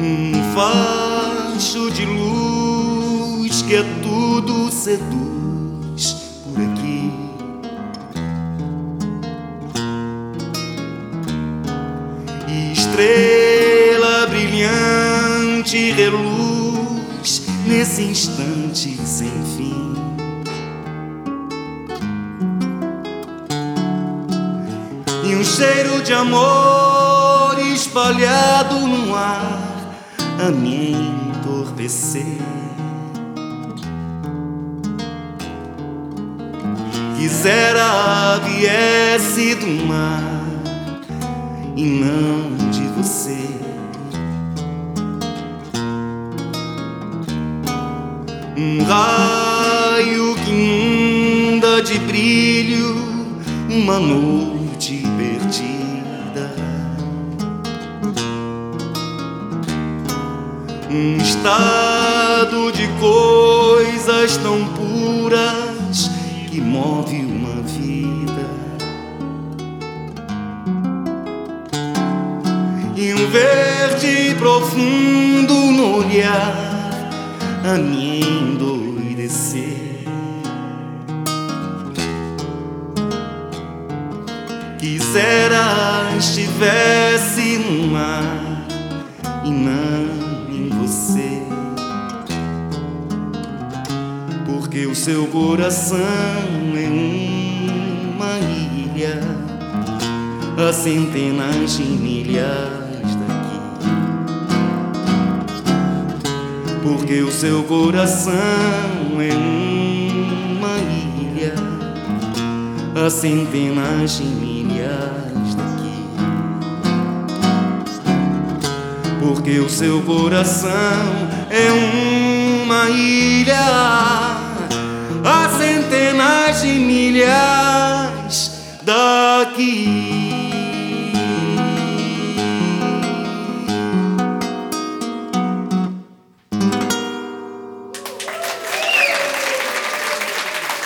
Um facho de luz que a tudo seduz por aqui. Estrela brilhante reluz nesse instante sem fim. E um cheiro de amor espalhado no ar a me entorpecer. Quisera viesse do mar e não de você. Um raio que inunda de brilho uma noite perdida. Um estado de coisas tão puras que move uma vida. E um verde profundo no olhar a me endoidecer. Quisera estivesse no mar e não em você, porque o seu coração é uma ilha a centenas de milhas daqui. Porque o seu coração é uma ilha a centenas de milhas daqui. Porque o seu coração é uma ilha a centenas de milhas daqui.